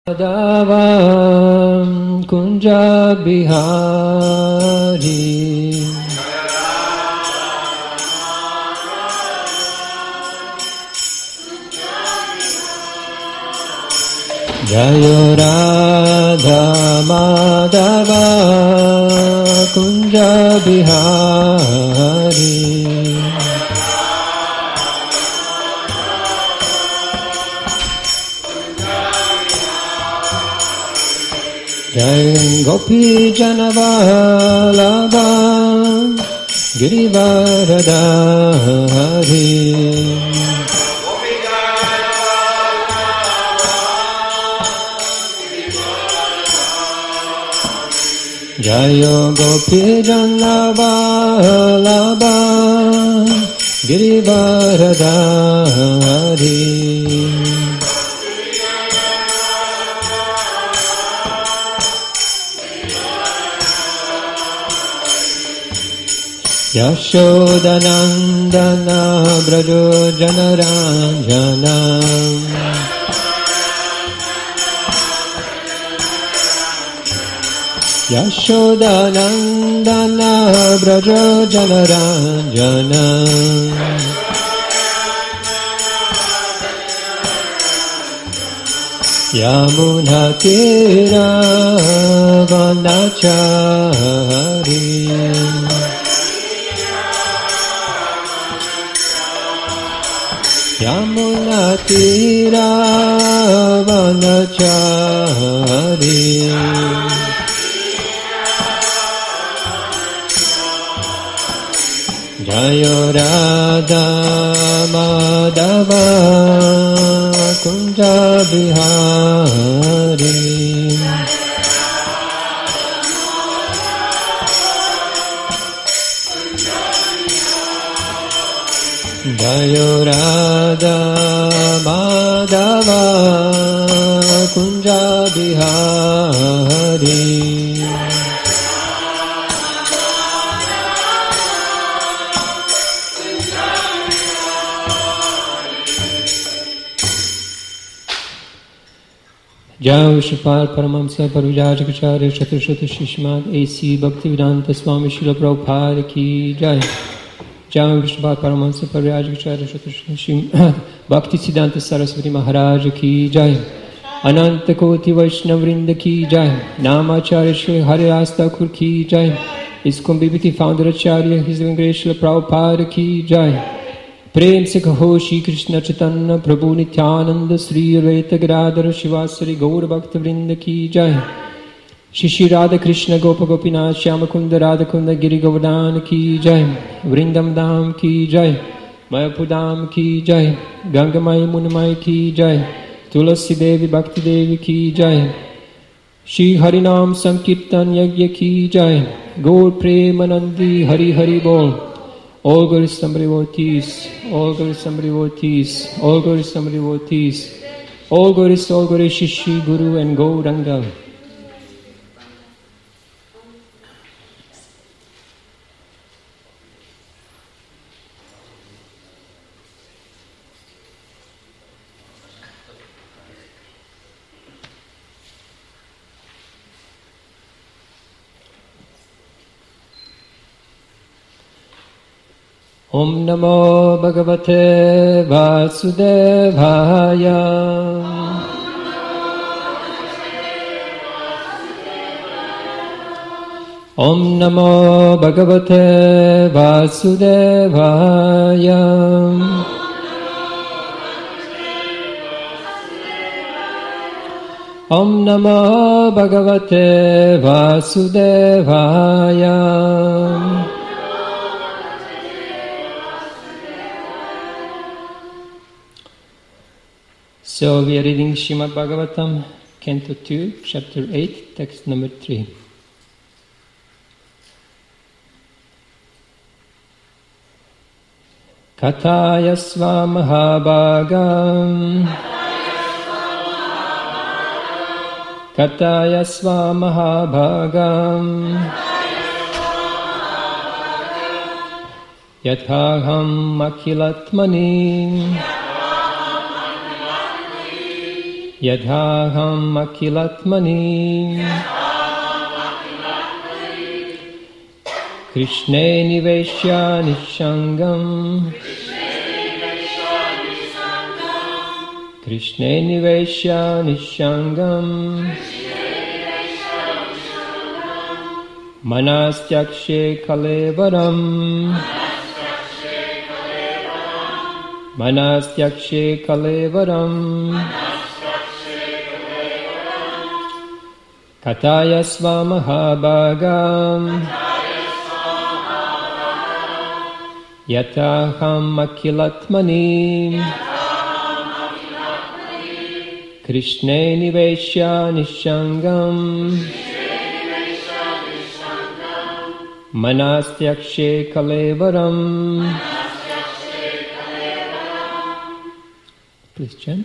Madhavam Kunja Bihari Jayo Radha Madhava Kunja Bihari Jai Gopi Janavalabha Girivaradhari Jai Gopi Janavalabha Girivaradhari Yashodanandana Brajo Janaranjana Yashodanandana Brajo Janaranjana Yamuna Tira Vandachari Yamuna Tira Vanachari Jayo Radha Madhava Kunja Bihari Jayo Radha Madhava Kunja Bihari Jai Vishnupada Paramahamsa Parivajrakacharya Chaturshata Shishmad A.C. Bhaktivedanta Swami Srila Prabhupada Ki Jai Jai Vishnupada Paramahamsa Parivajrakacharya Chaturshata Shishmad Bhakti Siddhanta Saraswati Maharaj Ki Jai Ananta Koti Vaishnavrinda Ki Jai Namacharya Shri Haridas Thakur Ki Jai ISKCON BBT Founder Acharya His Divine Grace Srila Prabhupada Ki Jai प्रेम से कहो श्री कृष्ण चैतन्य प्रभु नित्यानंद श्री अद्वैत गदाधर शिवासरि गौर भक्त वृंद की जय श्री श्री राधा कृष्ण गोप गोपीनाथ श्याम कुंद राधा कुंद गिरि गोवर्धन की जय वृंदम धाम की जय मयपुर धाम की जय गंगमय मुनमय की जय तुलसी देवी भक्ति देवी की जय श्री हरिनाम संकीर्तन यज्ञ की जय गौर प्रेमानंदी हरि हरि बोल All glory to somebody devotees, all glory to somebody devotees, all glory to somebody devotees, all glory to Shri Guru and Gauranga. Om Namo Bhagavate Vasudevaya Om Namo Bhagavate Vasudevaya Om Namo Bhagavate Vasudevaya So we are reading Srimad Bhagavatam, Canto 2, Chapter 8, Text number 3. Kathayasva Mahabhagam Kathayasva Mahabhagam Yathaham Akhilatmani Yadhaham akilatmani Krishne niveshya nishangam Krishne niveshya nishangam Manastyakshe kalevaram Manastyakshe kalevaram Kataya svamahabhagam Yataham akilatmani Krishne niveshya nishangam Manastyakshe kalevaram. Please chant.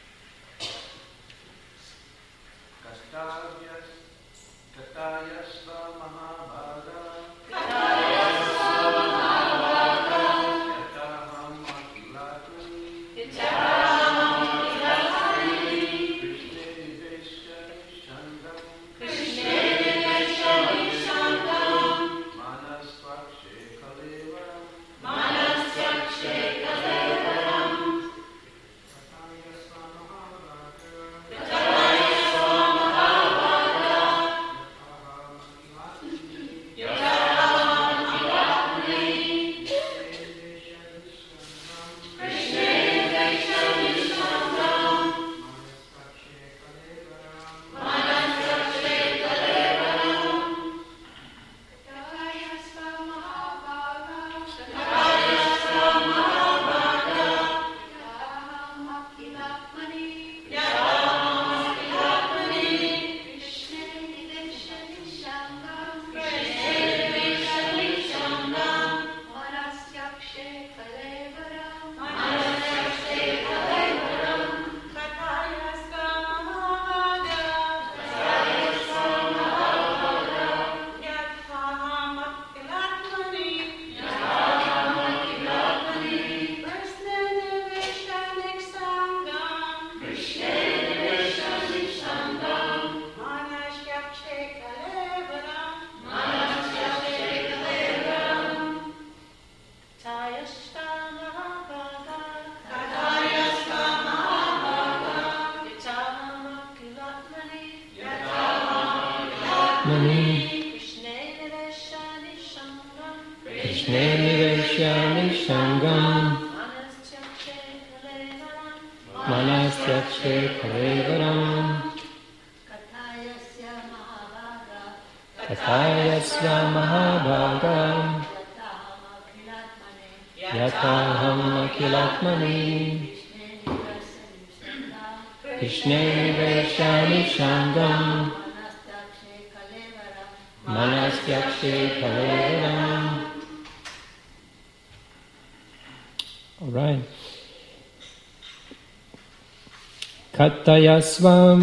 Katayasvam.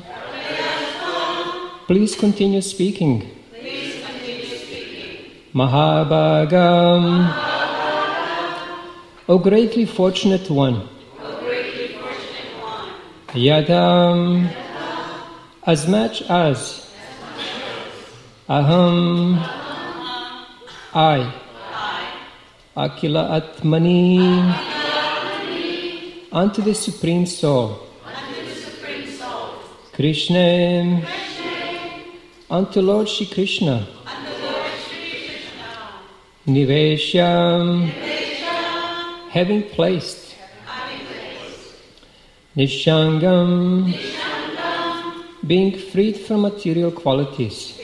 Please continue speaking. Mahabhagam. O greatly fortunate one. Yadam. As much as. Aham. I. Akila Atmani. Unto the Supreme Soul. Krishna, unto Lord Shri Krishna, Nivesham, having placed, Nishangam, being freed from material qualities,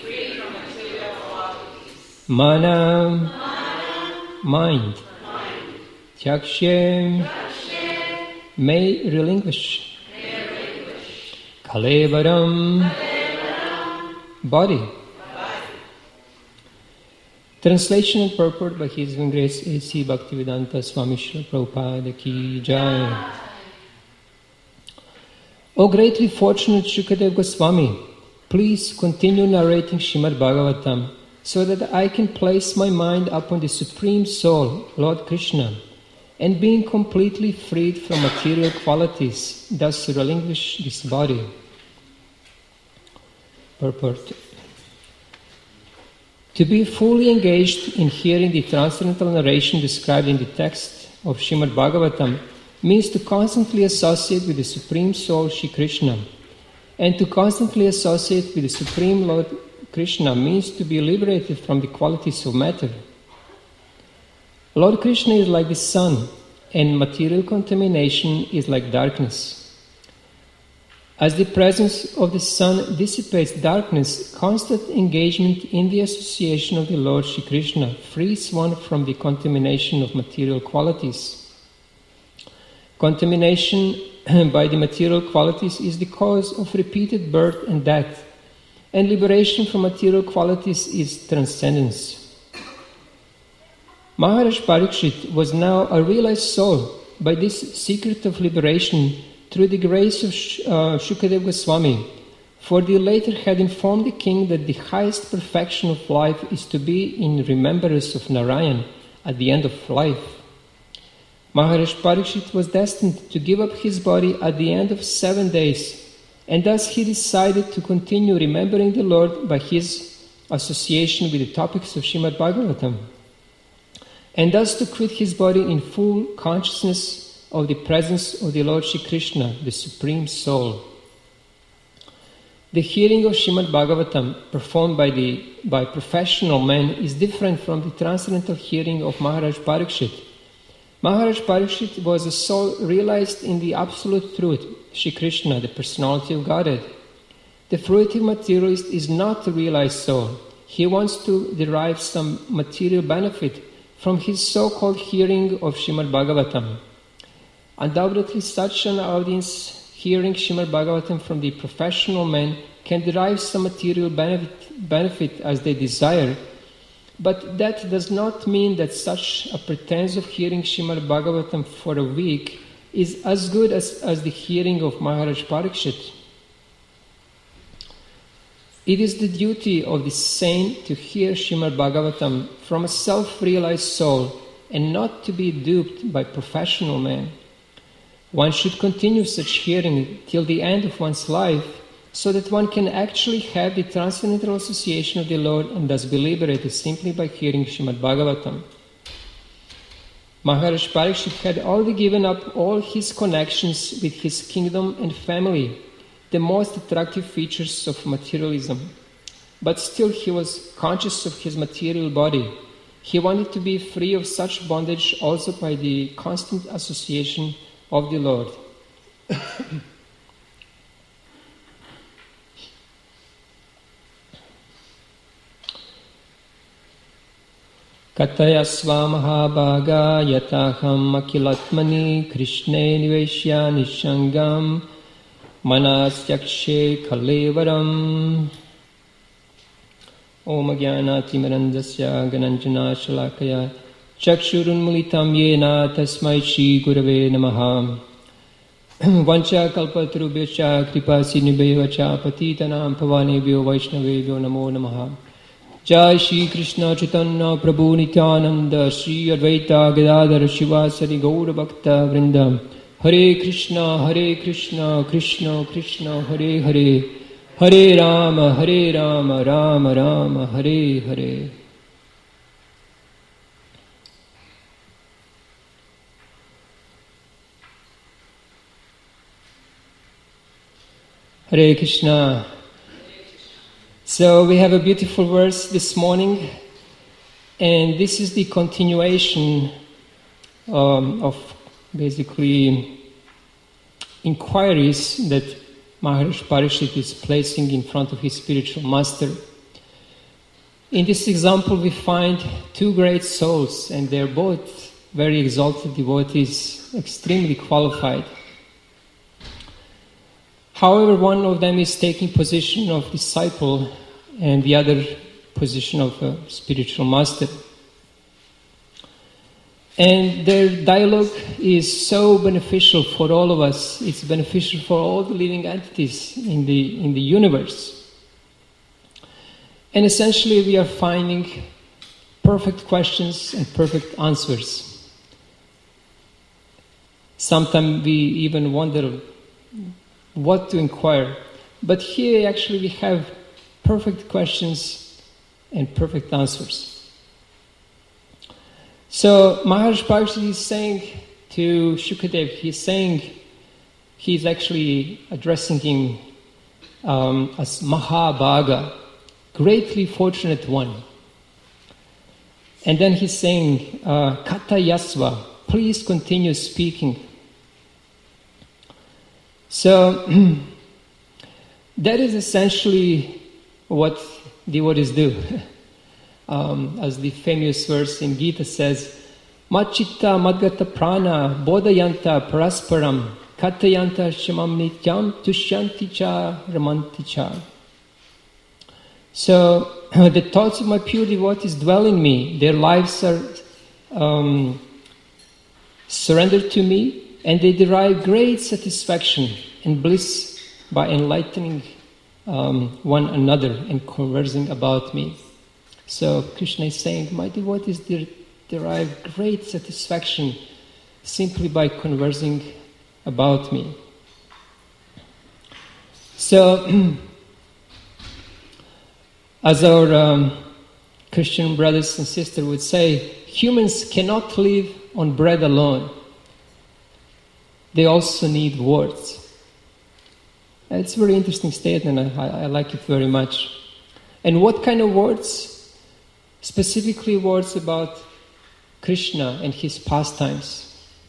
Mana, mind, Tyakshem, may relinquish, Kalevaram, body. Translation and purport by His Divine Grace A.C. Bhaktivedanta Swami Srila Prabhupada Ki Jai. O greatly fortunate Shukadeva Goswami, please continue narrating Srimad Bhagavatam so that I can place my mind upon the Supreme Soul, Lord Krishna, and being completely freed from material qualities, thus relinquish this body. Purport. To be fully engaged in hearing the transcendental narration described in the text of Srimad Bhagavatam means to constantly associate with the Supreme Soul Shri Krishna. And to constantly associate with the Supreme Lord Krishna means to be liberated from the qualities of matter. Lord Krishna is like the sun, and material contamination is like darkness. As the presence of the sun dissipates darkness, constant engagement in the association of the Lord Shri Krishna frees one from the contamination of material qualities. Contamination by the material qualities is the cause of repeated birth and death, and liberation from material qualities is transcendence. Maharaj Parikshit was now a realized soul by this secret of liberation through the grace of Shukadeva Goswami, for the latter had informed the king that the highest perfection of life is to be in remembrance of Narayan at the end of life. Maharaj Parikshit was destined to give up his body at the end of 7 days, and thus he decided to continue remembering the Lord by his association with the topics of Srimad Bhagavatam, and thus to quit his body in full consciousness of the presence of the Lord Shri Krishna, the Supreme Soul. The hearing of Srimad Bhagavatam performed by professional men is different from the transcendental hearing of Maharaj Parikshit. Maharaj Parikshit was a soul realized in the absolute truth, Shri Krishna, the personality of Godhead. The fruitive materialist is not a realized soul. He wants to derive some material benefit from his so-called hearing of Srimad Bhagavatam. Undoubtedly, such an audience hearing Srimad Bhagavatam from the professional men can derive some material benefit as they desire, but that does not mean that such a pretense of hearing Srimad Bhagavatam for a week is as good as the hearing of Maharaj Parikshit. It is the duty of the saint to hear Srimad Bhagavatam from a self-realized soul and not to be duped by professional men. One should continue such hearing till the end of one's life, so that one can actually have the transcendental association of the Lord and thus be liberated simply by hearing Srimad Bhagavatam. Maharaj Parikshit had already given up all his connections with his kingdom and family, the most attractive features of materialism. But still he was conscious of his material body. He wanted to be free of such bondage also by the constant association of the Lord. Kataya swamahabhaga yataham akilatmani krishne niveshya nishangam manasyakshe kalevaram. Om jnanatimirandasya gananjana shalakaya chakshurunmulitam yena tasmai shri gurave namaha. Vancha kalpatarubhyacha kripa sinubhyacha patitanam pavanebhyo vaishnavebhyo namo namaha. Jai Shri Krishna Chaitanya Prabhu Nityananda Shri Advaita Gadadhara Shivasari Gaura Bhakta Vrinda. Hare Krishna Krishna Krishna Hare Hare, Hare Rama Rama Rama Hare Hare. Hare Krishna. So we have a beautiful verse this morning, and this is the continuation of basically inquiries that Maharaj Parikshit is placing in front of his spiritual master. In this example we find two great souls, and they're both very exalted devotees, extremely qualified. However, one of them is taking position of disciple and the other position of a spiritual master. And their dialogue is so beneficial for all of us. It's beneficial for all the living entities in the universe. And essentially we are finding perfect questions and perfect answers. sometimes we even wonder what to inquire. But here actually we have perfect questions and perfect answers. So Maharaj Parikshit is saying to Shukadev, he's actually addressing him as Mahabhaga, greatly fortunate one. And then he's saying, Kata Yasva, please continue speaking. So that is essentially what devotees do. As the famous verse in Gita says, Machitta madgata prana bodhayanta parasparam katayanta shamam nityam tushyanti cha ramanti cha. So the thoughts of my pure devotees dwell in me. Their lives are surrendered to me, and they derive great satisfaction and bliss by enlightening one another and conversing about me. So Krishna is saying, my devotees derive great satisfaction simply by conversing about me. So, as our Christian brothers and sisters would say, humans cannot live on bread alone. They also need words. It's a very interesting statement. I like it very much. And what kind of words? Specifically words about Krishna and his pastimes.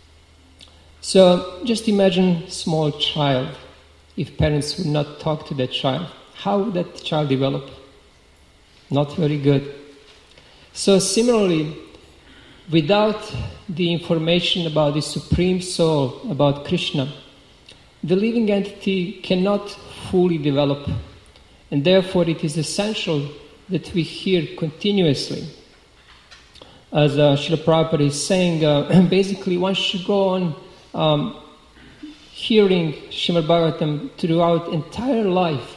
So just imagine a small child. If parents would not talk to that child, how would that child develop? Not very good. So similarly, without the information about the Supreme Soul, about Krishna, the living entity cannot fully develop. And therefore it is essential that we hear continuously. As Srila Prabhupada is saying, basically one should go on hearing Srimad Bhagavatam throughout entire life.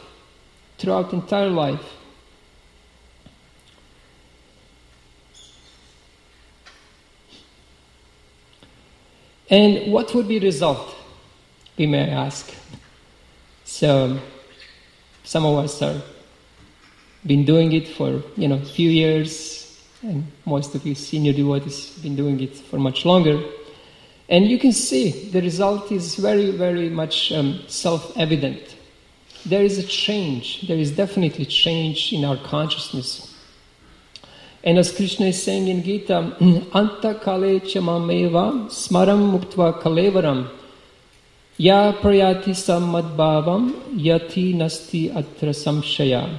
And what would be the result, we may ask? So, some of us are been doing it for a few years, and most of you senior devotees have been doing it for much longer. And you can see the result is very, very much self-evident. There is a change. There is definitely change in our consciousness. And as Krishna is saying in Gita, Anta kale chamameva smaram muktva kalevaram ya prayati sammadbhavam yati nasti atra samshaya.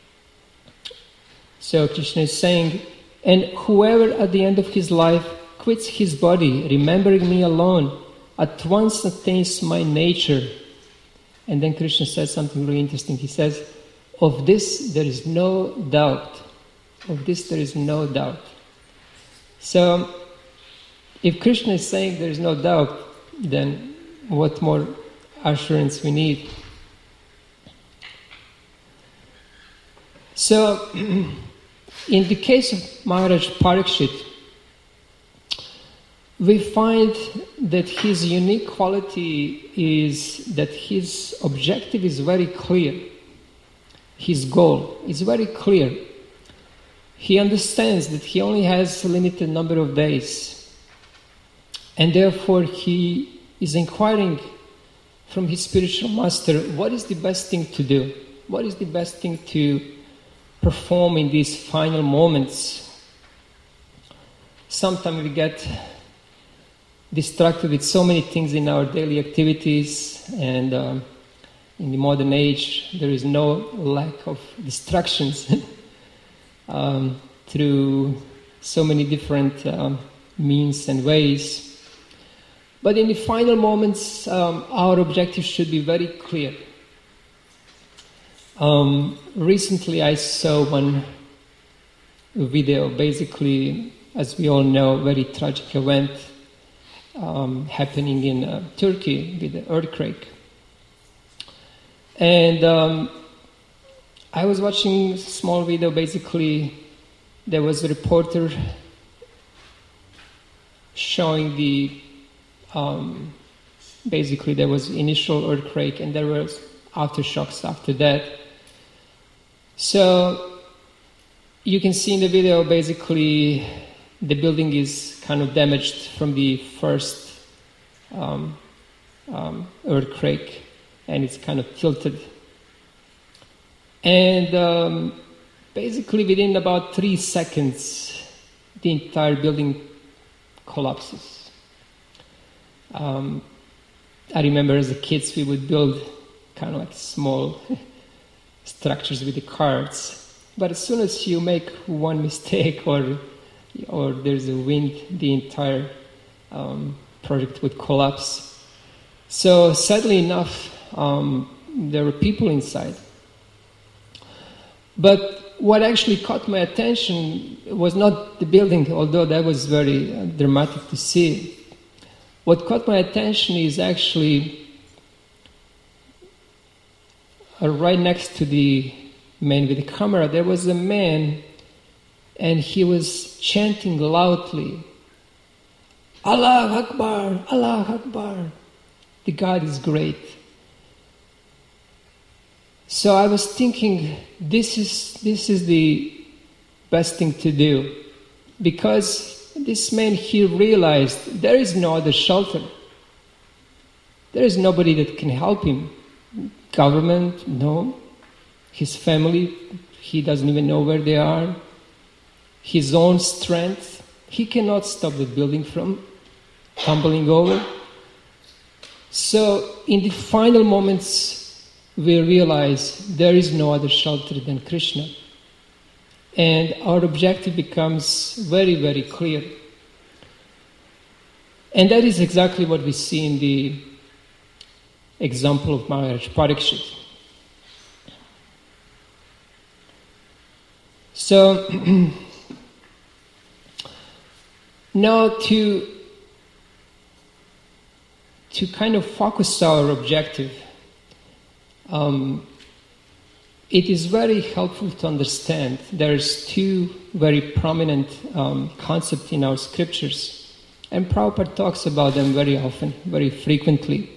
So Krishna is saying, and whoever at the end of his life quits his body, remembering me alone, at once attains my nature. And then Krishna says something really interesting. He says, of this there is no doubt. Of this there is no doubt. So, if Krishna is saying there is no doubt, then what more assurance we need? So, in the case of Maharaj Parikshit, we find that his unique quality is that his objective is very clear. His goal is very clear. He understands that he only has a limited number of days. And therefore he is inquiring from his spiritual master, what is the best thing to do? What is the best thing to perform in these final moments? Sometimes we get distracted with so many things in our daily activities, and in the modern age there is no lack of distractions through so many different means and ways. But in the final moments, our objective should be very clear. Recently I saw one video, basically, as we all know, very tragic event happening in Turkey with the earthquake. And I was watching a small video. Basically, there was a reporter showing the Basically, there was initial earthquake and there was aftershocks after that. So you can see in the video, basically, the building is kind of damaged from the first earthquake, and it's kind of tilted. And basically, within about 3 seconds, the entire building collapses. I remember as a kids, we would build kind of like small structures with the cards. But as soon as you make one mistake or there's a wind, the entire project would collapse. So sadly enough, there were people inside. But what actually caught my attention was not the building, although that was very dramatic to see. What caught my attention is actually right next to the man with the camera, there was a man, and he was chanting loudly, Allah Akbar, Allah Akbar. The God is great. So I was thinking, this is the best thing to do, because this man, he realized there is no other shelter. There is nobody that can help him. Government, no. His family, he doesn't even know where they are. His own strength, he cannot stop the building from tumbling over. So in the final moments, we realize there is no other shelter than Krishna. And our objective becomes very, very clear. And that is exactly what we see in the example of Maharaj Parikshit. So, now to kind of focus our objective, it is very helpful to understand there's two very prominent concepts in our scriptures, and Prabhupada talks about them very often, very frequently.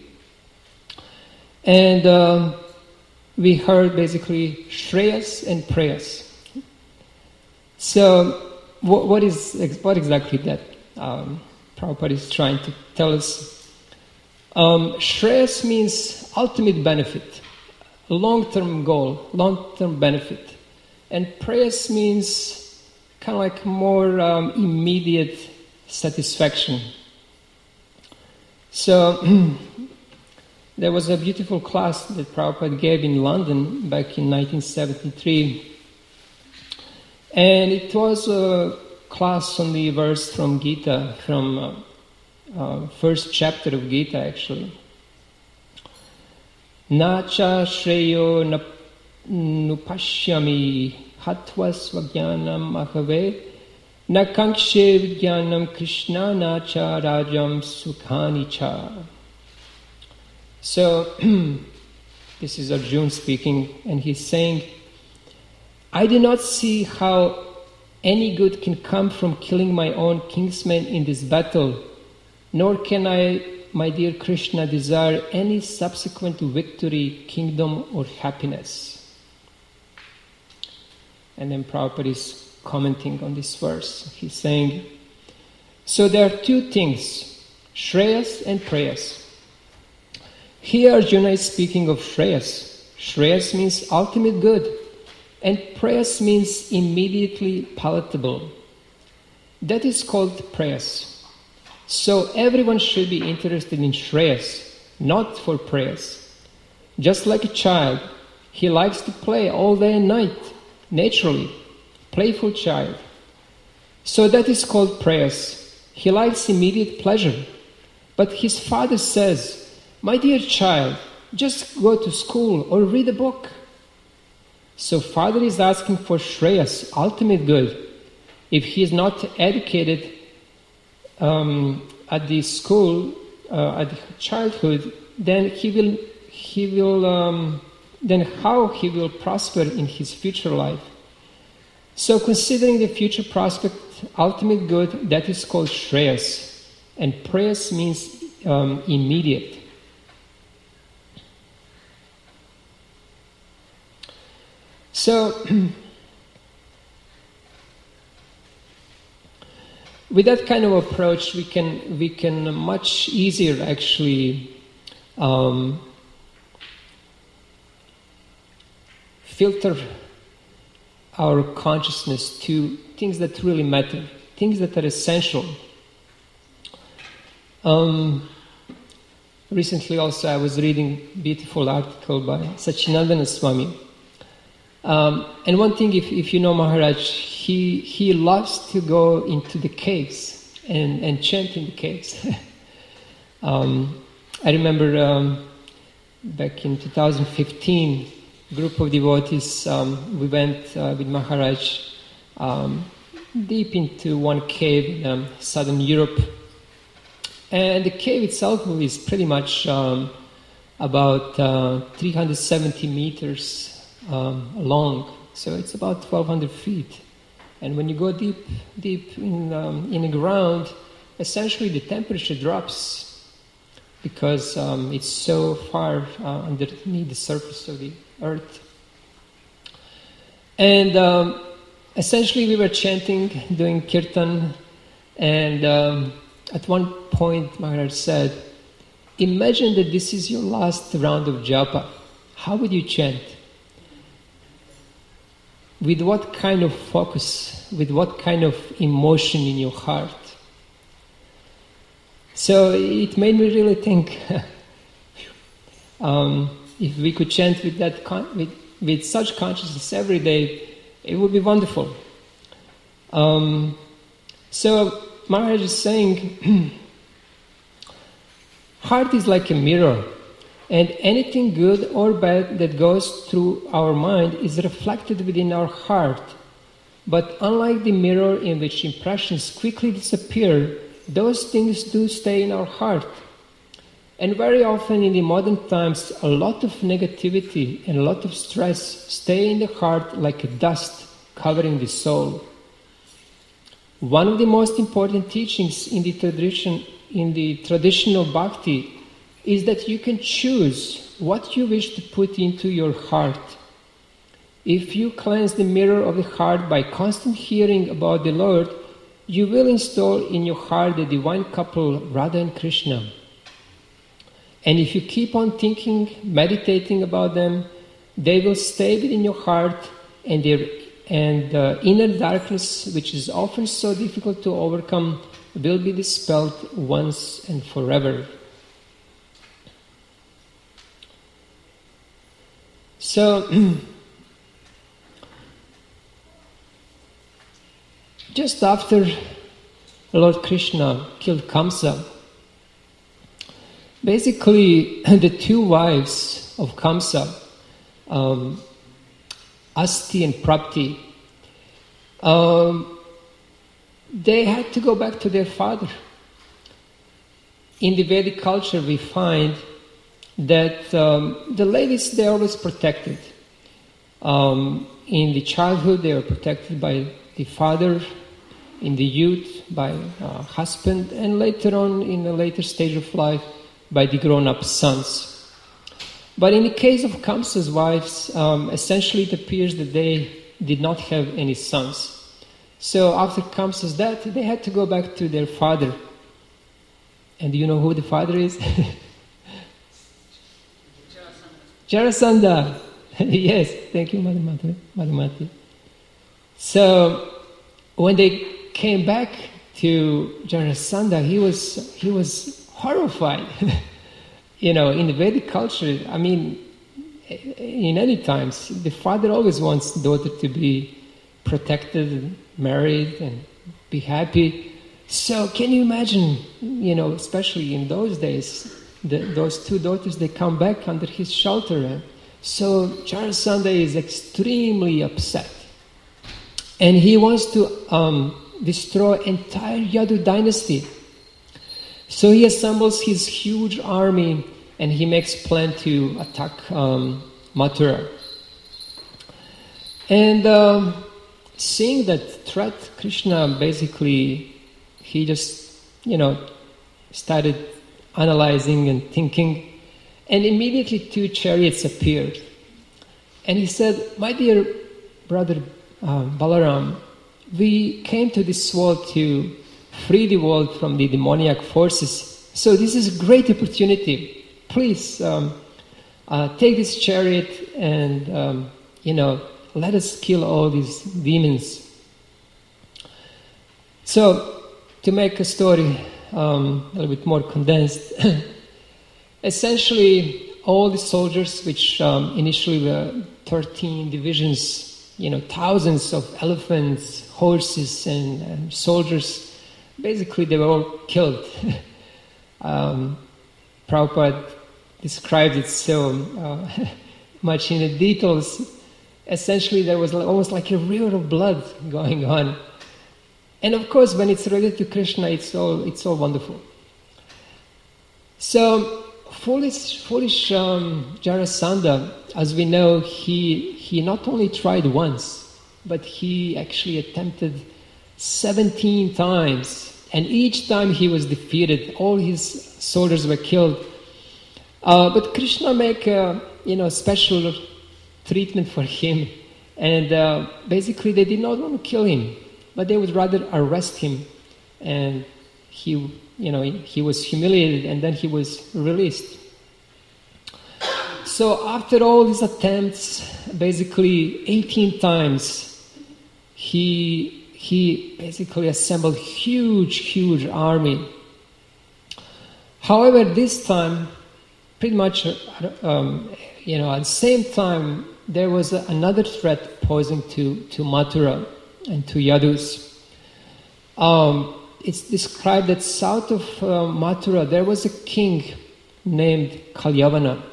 And we heard basically Shreyas and Preyas. So what exactly that Prabhupada is trying to tell us? Shreyas means ultimate benefit, long-term goal, long-term benefit. And Preyas means kind of like more immediate satisfaction. So there was a beautiful class that Prabhupada gave in London back in 1973. And it was a class on the verse from Gita, from first chapter of Gita actually. Nacha shreyo nupashyami hatva svagyanam ahave nakankshe vijnanam krishna nacha rajam sukhani cha. So, this is Arjuna speaking, and he's saying, I do not see how any good can come from killing my own kinsmen in this battle, nor can I, my dear Krishna, desire any subsequent victory, kingdom, or happiness. And then Prabhupada is commenting on this verse. He's saying, so there are two things, Shreyas and Preyas. Here Arjuna is speaking of Shreyas. Shreyas means ultimate good, and Preyas means immediately palatable. That is called Preyas. So everyone should be interested in Shreyas, not for Preyas. Just like a child, he likes to play all day and night, naturally, playful child. So that is called Preyas. He likes immediate pleasure. But his father says, my dear child, just go to school or read a book. So father is asking for Shreyas, ultimate good. If he is not educated at the school, at childhood, then then how he will prosper in his future life? So considering the future prospect, ultimate good, that is called Shreyas. And Preyas means immediate. So, with that kind of approach, we can much easier actually filter our consciousness to things that really matter, things that are essential. Recently also I was reading a beautiful article by Sachinandana Swami. And one thing, if you know Maharaj, he loves to go into the caves and chant in the caves. I remember back in 2015, a group of devotees, we went with Maharaj deep into one cave in southern Europe. And the cave itself is pretty much about 370 meters long, so it's about 1,200 feet. And when you go deep in the ground, essentially the temperature drops because it's so far underneath the surface of the earth. And essentially we were chanting, doing kirtan, and at one point Maharaj said, imagine that this is your last round of japa. How would you chant? With what kind of focus, with what kind of emotion in your heart? So it made me really think, if we could chant with that with such consciousness every day, it would be wonderful. So Maharaj is saying, heart is like a mirror, and anything good or bad that goes through our mind is reflected within our heart. But unlike the mirror in which impressions quickly disappear, those things do stay in our heart. And very often in the modern times, a lot of negativity and a lot of stress stay in the heart like a dust covering the soul. One of the most important teachings in the traditional bhakti is that you can choose what you wish to put into your heart. If you cleanse the mirror of the heart by constant hearing about the Lord, you will install in your heart the divine couple Radha and Krishna. And if you keep on thinking, meditating about them, they will stay within your heart, and inner darkness, which is often so difficult to overcome, will be dispelled once and forever. So, just after Lord Krishna killed Kamsa, basically the two wives of Kamsa, Asti and Prapti, they had to go back to their father. In the Vedic culture we find that the ladies, they are always protected. In the childhood they are protected by the father, in the youth by husband, and later on in the later stage of life by the grown-up sons. But in the case of Kamsa's wives, essentially it appears that they did not have any sons. So after Kamsa's death, they had to go back to their father. And do you know who the father is? Jarasandha. Yes, thank you, Madhumati. So when they came back to Jarasandha, he was horrified. In the Vedic culture, I mean, in any times, the father always wants the daughter to be protected, married, and be happy. So can you imagine, especially in those days, those two daughters, they come back under his shelter. So Jarasandha is extremely upset. And he wants to destroy entire Yadu dynasty. So he assembles his huge army and he makes plan to attack Mathura. And seeing that threat, Krishna basically, he just, started analyzing and thinking, and immediately two chariots appeared. And he said, my dear brother Balaram, we came to this world to free the world from the demoniac forces. So this is a great opportunity. Please take this chariot and, let us kill all these demons. So, to make a story a little bit more condensed, essentially all the soldiers, which initially were 13 divisions, thousands of elephants, horses, and soldiers, basically they were all killed. Prabhupada described it so much in the details. Essentially, there was almost like a river of blood going on. And of course, when it's related to Krishna, it's all wonderful. So, foolish Jarasandha, as we know, he not only tried once, but he actually attempted 17 times. And each time he was defeated, all his soldiers were killed. But Krishna make a special treatment for him, and basically they did not want to kill him, but they would rather arrest him, and he was humiliated, and then he was released. So after all these attempts, basically 18 times, he basically assembled huge army. However, this time, pretty much, at the same time, there was another threat posing to Mathura and to Yadus. It's described that south of Mathura there was a king named Kalyavana.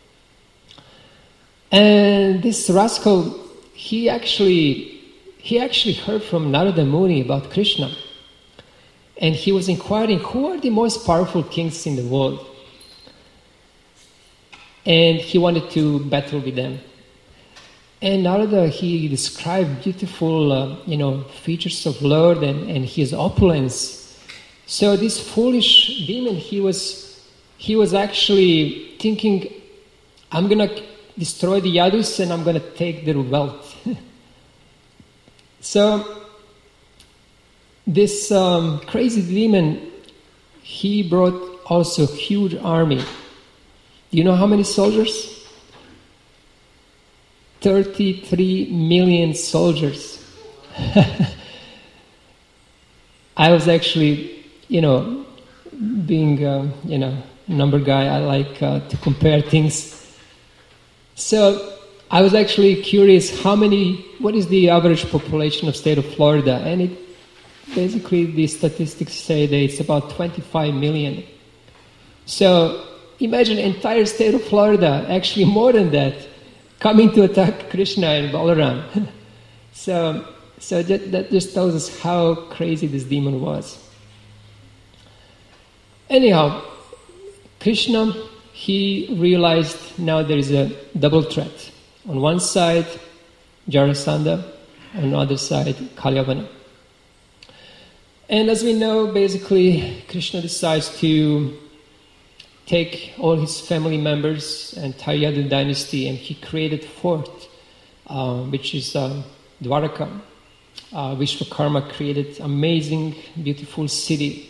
And this rascal, he actually heard from Narada Muni about Krishna. And he was inquiring, who are the most powerful kings in the world? And he wanted to battle with them. And Narada, he described beautiful, features of Lord and his opulence. So this foolish demon, he was actually thinking, I'm going to destroy the Yadus and I'm going to take their wealth. So this crazy demon, he brought also a huge army. Do you know how many soldiers? 33 million soldiers. I was actually, being a number guy, I like to compare things. So I was actually curious what is the average population of state of Florida? And basically the statistics say that it's about 25 million. So imagine entire state of Florida, actually more than that, coming to attack Krishna and Balaram. So that just tells us how crazy this demon was. Anyhow, Krishna, he realized now there is a double threat. On one side, Jarasandha, on the other side, Kalyavana. And as we know, basically, Krishna decides to take all his family members and Yadu dynasty, and he created fort, which is Dwaraka. Vishwakarma created amazing, beautiful city.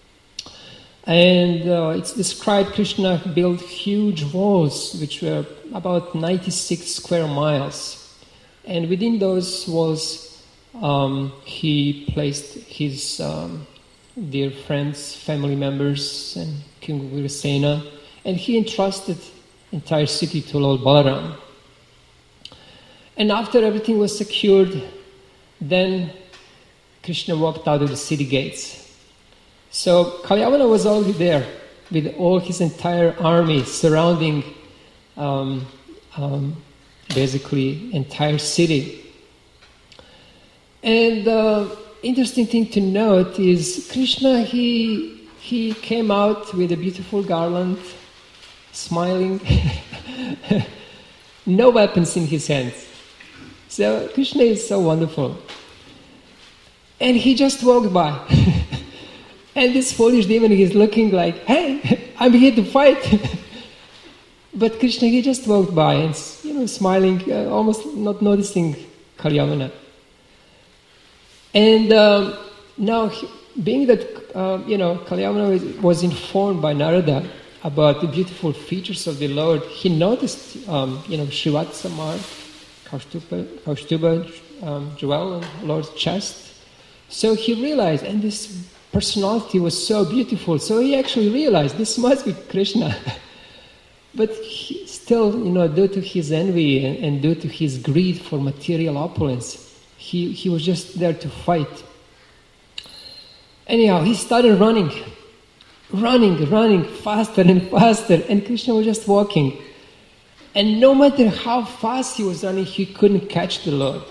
And it's described Krishna built huge walls, which were about 96 square miles. And within those walls, he placed his dear friends, family members, and King Virasena, and he entrusted entire city to Lord Balaram. And after everything was secured, then Krishna walked out of the city gates. So Kalyavana was already there with all his entire army surrounding basically entire city. And the interesting thing to note is Krishna, he came out with a beautiful garland, smiling, no weapons in his hands. So Krishna is so wonderful. And he just walked by. And this foolish demon is looking like, hey, I'm here to fight. But Krishna, he just walked by and, smiling, almost not noticing Kalyavana. And now, being that Kalyavana was informed by Narada about the beautiful features of the Lord, he noticed, Srivatsa mark, Kaustuba jewel on the Lord's chest. So he realized, and this personality was so beautiful, so he actually realized this must be Krishna. But he still, due to his envy and due to his greed for material opulence, he was just there to fight. Anyhow, he started running faster and faster, and Krishna was just walking. And no matter how fast he was running, he couldn't catch the Lord.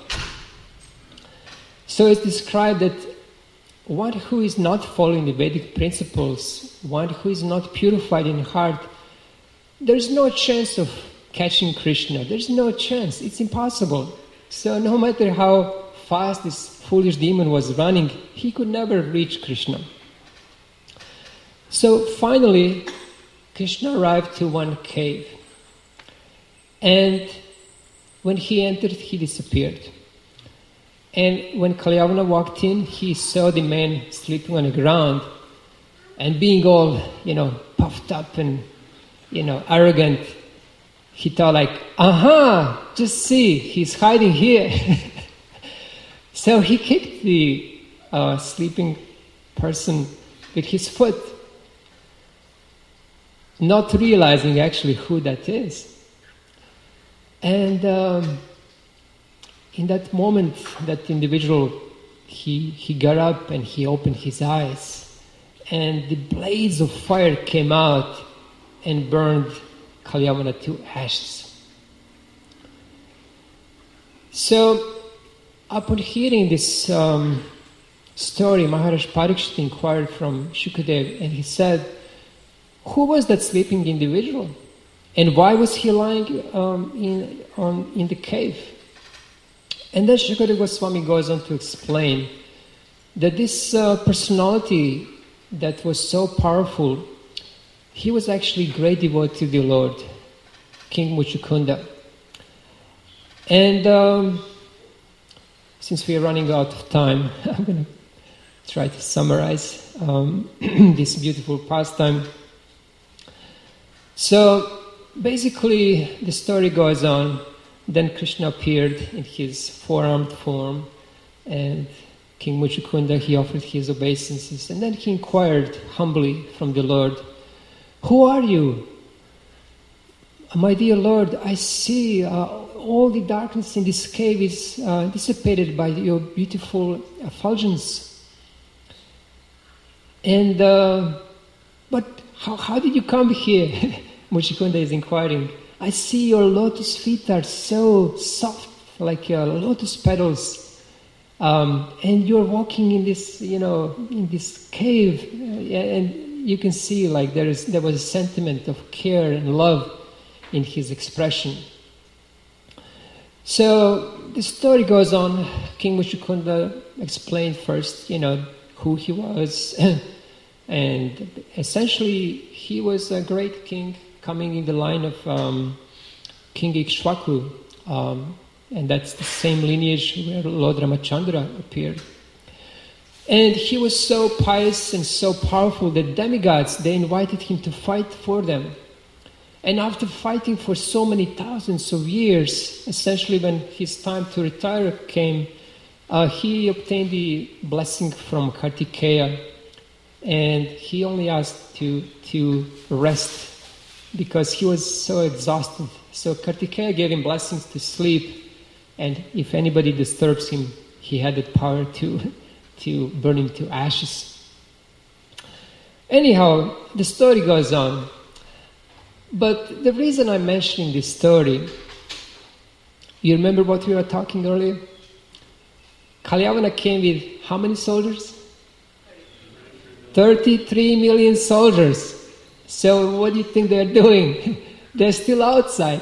So it's described that one who is not following the Vedic principles, one who is not purified in heart, there's no chance of catching Krishna. There's no chance. It's impossible. So no matter how fast this foolish demon was running, he could never reach Krishna. So finally, Krishna arrived to one cave. And when he entered, he disappeared. And when Kalyavana walked in, he saw the man sleeping on the ground. And being all, puffed up and, arrogant, he thought like, aha, just see, he's hiding here. So he kicked the sleeping person with his foot, not realizing actually who that is. And in that moment, that individual, he got up and he opened his eyes, and the blades of fire came out and burned Kalyavana to ashes. So, upon hearing this story, Maharaj Parikshit inquired from Shukadev, and he said, who was that sleeping individual? And why was he lying in the cave? And then Shukadeva Goswami goes on to explain that this personality that was so powerful, he was actually great devotee to the Lord, King Muchukunda. And since we are running out of time, I'm going to try to summarize this beautiful pastime. So basically, the story goes on. Then Krishna appeared in his four-armed form, and King Muchukunda, he offered his obeisances, and then he inquired humbly from the Lord, who are you? My dear Lord, I see all the darkness in this cave is dissipated by your beautiful effulgence. And, but how did you come here? Muchukunda is inquiring. I see your lotus feet are so soft, like lotus petals, and you're walking in this, in this cave, and you can see like there was a sentiment of care and love in his expression. So the story goes on. King Muchukunda explained first, who he was, and essentially he was a great king, coming in the line of King Ikshvaku, and that's the same lineage where Lord Ramachandra appeared. And he was so pious and so powerful that demigods, they invited him to fight for them. And after fighting for so many thousands of years, essentially when his time to retire came, he obtained the blessing from Kartikeya, and he only asked to rest because he was so exhausted. So Kartikeya gave him blessings to sleep, and if anybody disturbs him, he had the power to burn him to ashes. Anyhow, the story goes on. But the reason I'm mentioning this story, you remember what we were talking earlier? Kalyavana came with how many soldiers? 33 million soldiers. So what do you think they're doing? They're still outside.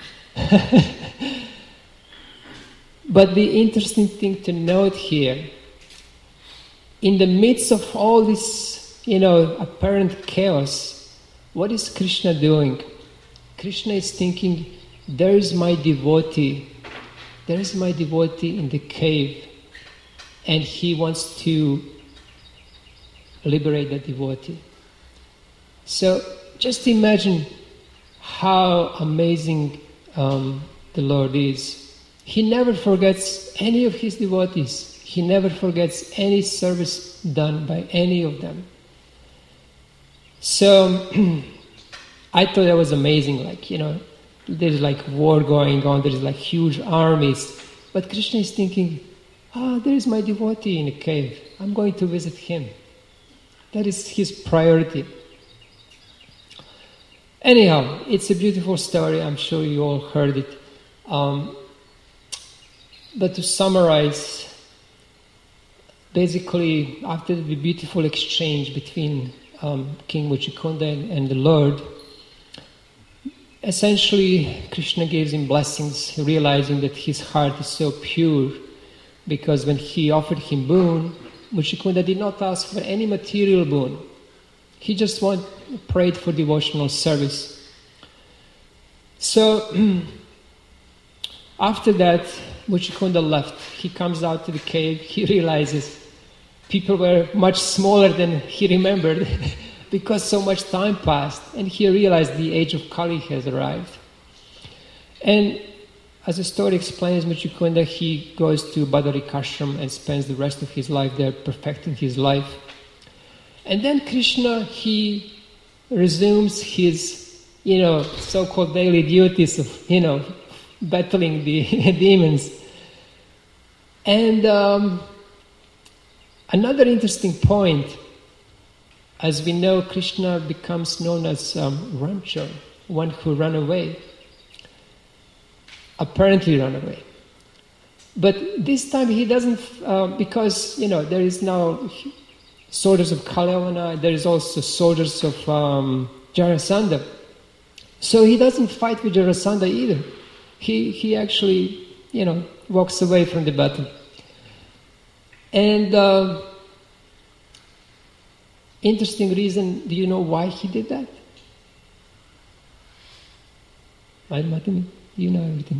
But the interesting thing to note here, in the midst of all this, apparent chaos, what is Krishna doing? Krishna is thinking, there is my devotee there is my devotee in the cave, and he wants to liberate the devotee. So just imagine how amazing the Lord is. He never forgets any of his devotees. He never forgets any service done by any of them. So I thought that was amazing. There's war going on. There's huge armies. But Krishna is thinking, there is my devotee in a cave. I'm going to visit him. That is his priority. Anyhow, it's a beautiful story. I'm sure you all heard it. But to summarize, basically, after the beautiful exchange between King Muchikunda and the Lord, essentially Krishna gives him blessings, realizing that his heart is so pure, because when he offered him boon, Muchikunda did not ask for any material boon. He just prayed for devotional service. So after that, Muchikunda left. He comes out to the cave. He realizes people were much smaller than he remembered because so much time passed. And he realized the age of Kali has arrived. And as the story explains, Muchikunda, he goes to Badarikashram and spends the rest of his life there, perfecting his life. And then Krishna, he resumes his, so-called daily duties of, battling the demons. And another interesting point, as we know, Krishna becomes known as Rancho, one who ran away, apparently ran away. But this time he doesn't, because, there is now soldiers of Kalyavana, there is also soldiers of Jarasandha. So he doesn't fight with Jarasandha either. He actually, walks away from the battle. And interesting reason, do you know why he did that? Matami, you know everything.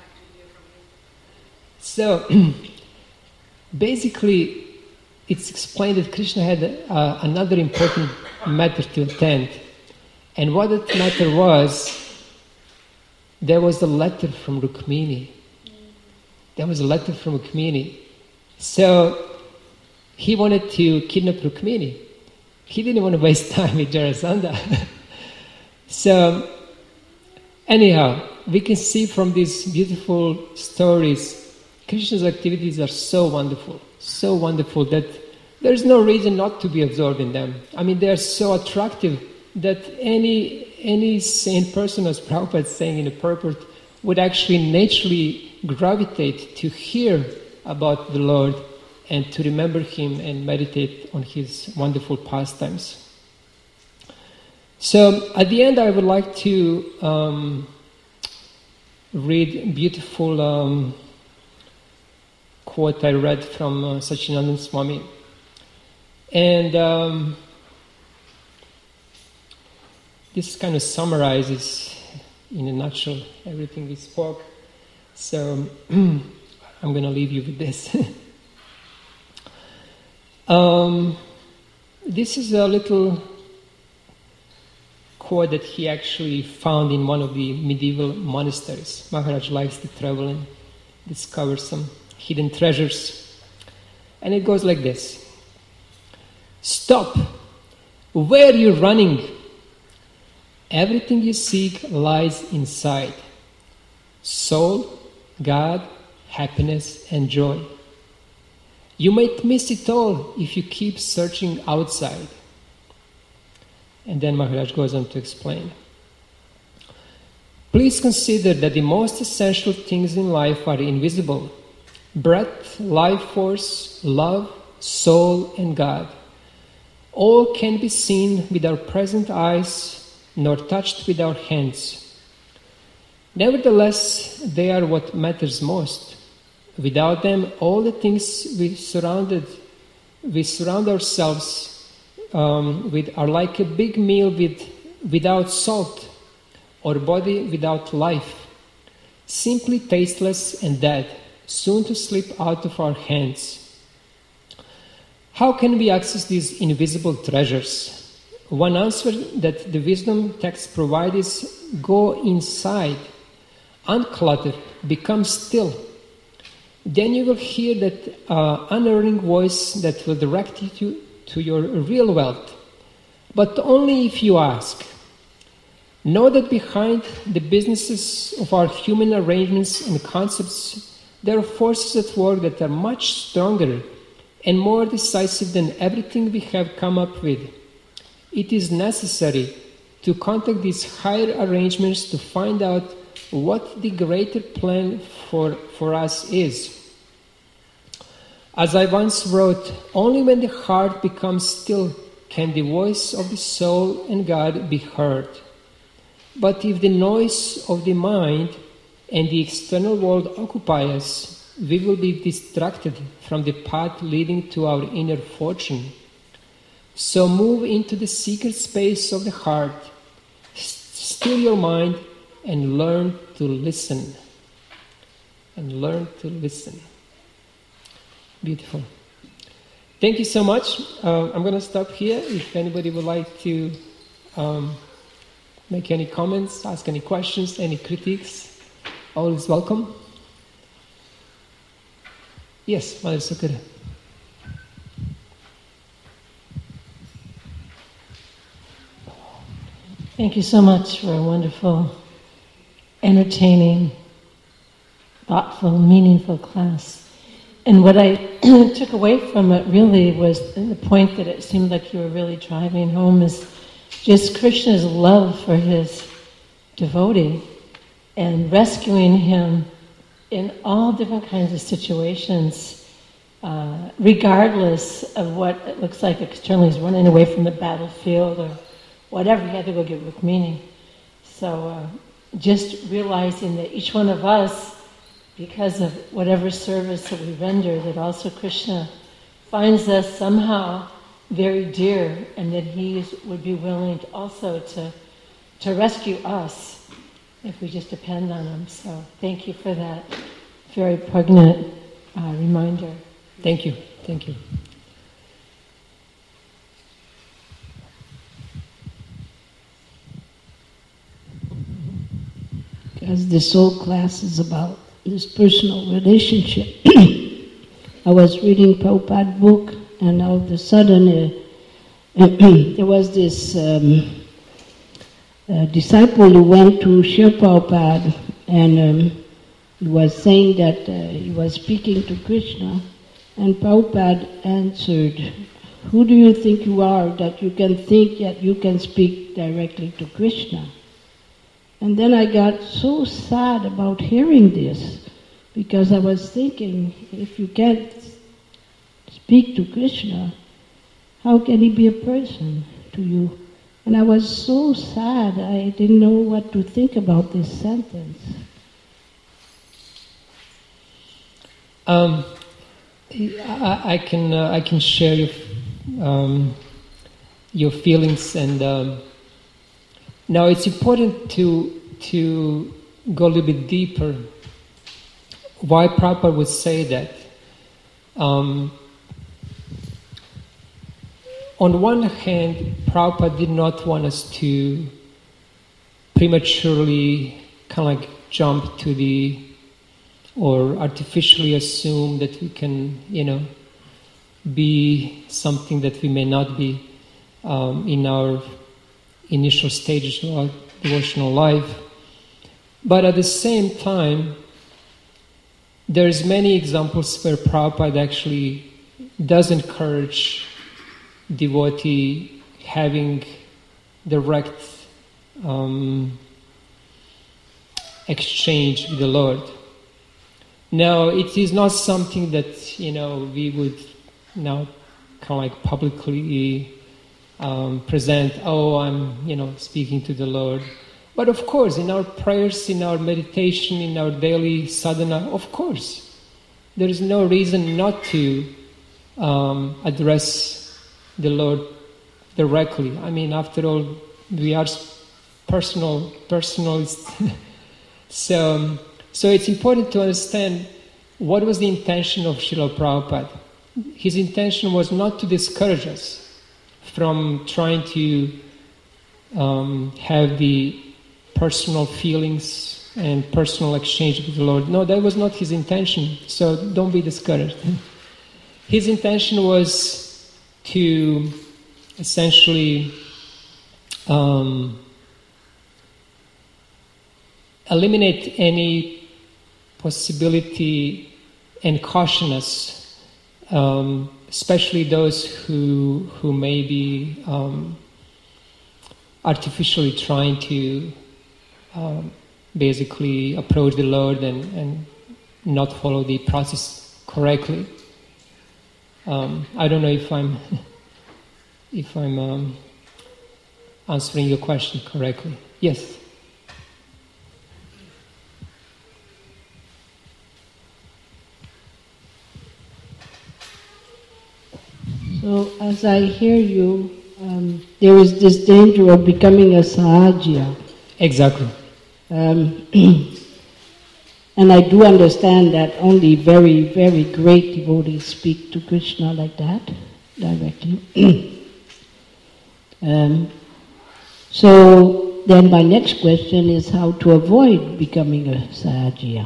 So, basically, it's explained that Krishna had another important matter to attend. And what that matter was, there was a letter from Rukmini. So he wanted to kidnap Rukmini. He didn't want to waste time with Jarasandha. So anyhow, we can see from these beautiful stories, Krishna's activities are so wonderful that there's no reason not to be absorbed in them. I mean, they are so attractive that any sane person, as Prabhupada is saying in the purport, would actually naturally gravitate to hear about the Lord and to remember Him and meditate on His wonderful pastimes. So at the end I would like to read a beautiful quote I read from Sachinandan Swami. And this kind of summarizes in a nutshell everything we spoke. So I'm going to leave you with this. This is a little quote that he actually found in one of the medieval monasteries. Maharaj likes to travel and discover some hidden treasures. And it goes like this. Stop! Where are you running? Everything you seek lies inside. Soul, God, happiness and joy. You might miss it all if you keep searching outside. And then Maharaj goes on to explain. Please consider that the most essential things in life are invisible. Breath, life force, love, soul and God. All can be seen with our present eyes, nor touched with our hands. Nevertheless, they are what matters most. Without them, all the things we surround ourselves with are like a big meal without salt, or body without life. simply tasteless and dead, soon to slip out of our hands. How can we access these invisible treasures? One answer that the wisdom text provides is go inside, unclutter, become still. Then you will hear that unerring voice that will direct you to your real wealth, but only if you ask. Know that behind the businesses of our human arrangements and concepts, there are forces at work that are much stronger and more decisive than everything we have come up with. It is necessary to contact these higher arrangements to find out what the greater plan for us is. As I once wrote, only when the heart becomes still can the voice of the soul and God be heard. But if the noise of the mind and the external world occupy us, we will be distracted from the path leading to our inner fortune. So move into the secret space of the heart, still your mind, and learn to listen. And learn to listen. Beautiful. Thank you so much. I'm going to stop here. If anybody would like to make any comments, ask any questions, any critiques, always welcome. Yes, Mother Sakura. Thank you so much for a wonderful, entertaining, thoughtful, meaningful class. And what I took away from it really was the point that it seemed like you were really driving home is just Krishna's love for his devotee and rescuing him in all different kinds of situations, regardless of what it looks like externally. He's running away from the battlefield or whatever, he had to go give Rukmini. So just realizing that each one of us, because of whatever service that we render, that also Krishna finds us somehow very dear, and that he would be willing to also to rescue us if we just depend on him. So thank you for that very poignant reminder. Thank you. Thank you. As this whole class is about this personal relationship. I was reading Prabhupada's book, and all of a sudden there was this disciple who went to Srila Prabhupada, and he was saying that he was speaking to Krishna, and Prabhupada answered, "Who do you think you are that you can think that you can speak directly to Krishna?" And then I got so sad about hearing this, because I was thinking, if you can't speak to Krishna, how can he be a person to you? And I was so sad, I didn't know what to think about this sentence. I can share your feelings, and now it's important to go a little bit deeper. Why Prabhupada would say that? On one hand, Prabhupada did not want us to prematurely kind of like jump to or artificially assume that we can, be something that we may not be in our initial stages of our devotional life. But at the same time, there's many examples where Prabhupada actually does encourage devotee having direct exchange with the Lord. Now, it is not something that, we would now kind of like publicly present, I'm, speaking to the Lord. But of course, in our prayers, in our meditation, in our daily sadhana, of course, there is no reason not to address the Lord directly. I mean, after all, we are personalists. So, So it's important to understand what was the intention of Srila Prabhupada. His intention was not to discourage us from trying to have the personal feelings and personal exchange with the Lord. No, that was not his intention, so don't be discouraged. His intention was to essentially eliminate any possibility and caution us, especially those who may be artificially trying to basically approach the Lord and not follow the process correctly. I don't know if I'm answering your question correctly. Yes. So, as I hear you, there is this danger of becoming a Sahajya. Exactly. And I do understand that only very, very great devotees speak to Krishna like that, directly. So then my next question is how to avoid becoming a Sahajya.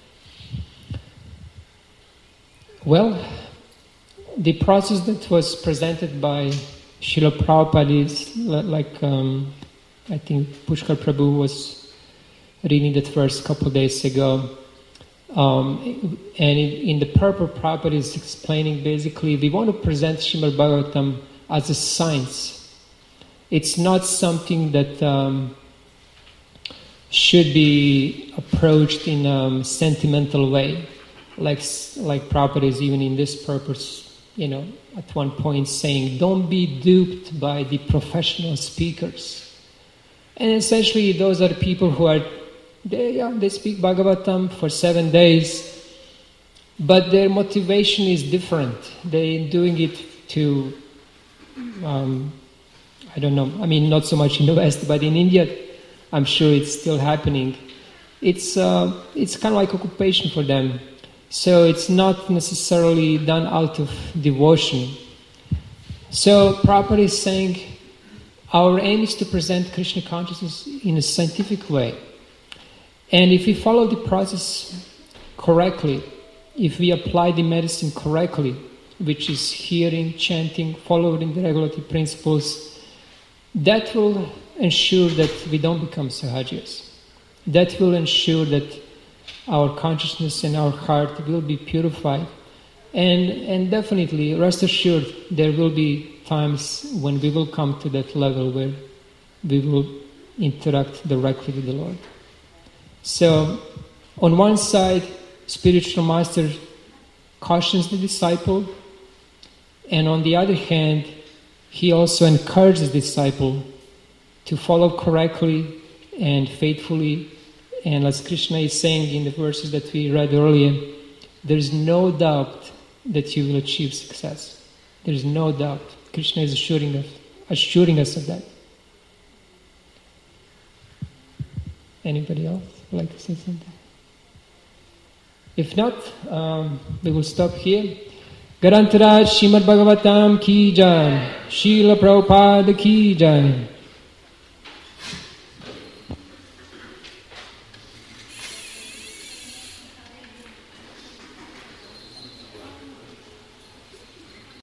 Well, the process that was presented by Srila Prabhupada is like, I think Pushkar Prabhu was reading that verse a couple of days ago. And in the purport, Prabhupada is explaining basically, we want to present Srimad Bhagavatam as a science. It's not something that should be approached in a sentimental way. Like Prabhupada is even in this purpose, at one point saying, don't be duped by the professional speakers. And essentially those are the people who are, they speak Bhagavatam for 7 days, but their motivation is different. They're doing it to, I don't know, not so much in the West, but in India, I'm sure it's still happening. It's kind of like occupation for them. So it's not necessarily done out of devotion. So Prabhupada is saying, our aim is to present Krishna consciousness in a scientific way. And if we follow the process correctly, if we apply the medicine correctly, which is hearing, chanting, following the regulative principles, that will ensure that we don't become Sahajyas. That will ensure that our consciousness and our heart will be purified. And definitely, rest assured, there will be times when we will come to that level where we will interact directly with the Lord. So, on one side, spiritual master cautions the disciple, and on the other hand, he also encourages the disciple to follow correctly and faithfully. And as Krishna is saying in the verses that we read earlier, there is no doubt that you will achieve success. There is no doubt. Krishna is assuring us of that. Anybody else would like to say something? If not, we will stop here. Garantaraj Srimad Bhagavatam ki jai, Srila Prabhupada ki jai.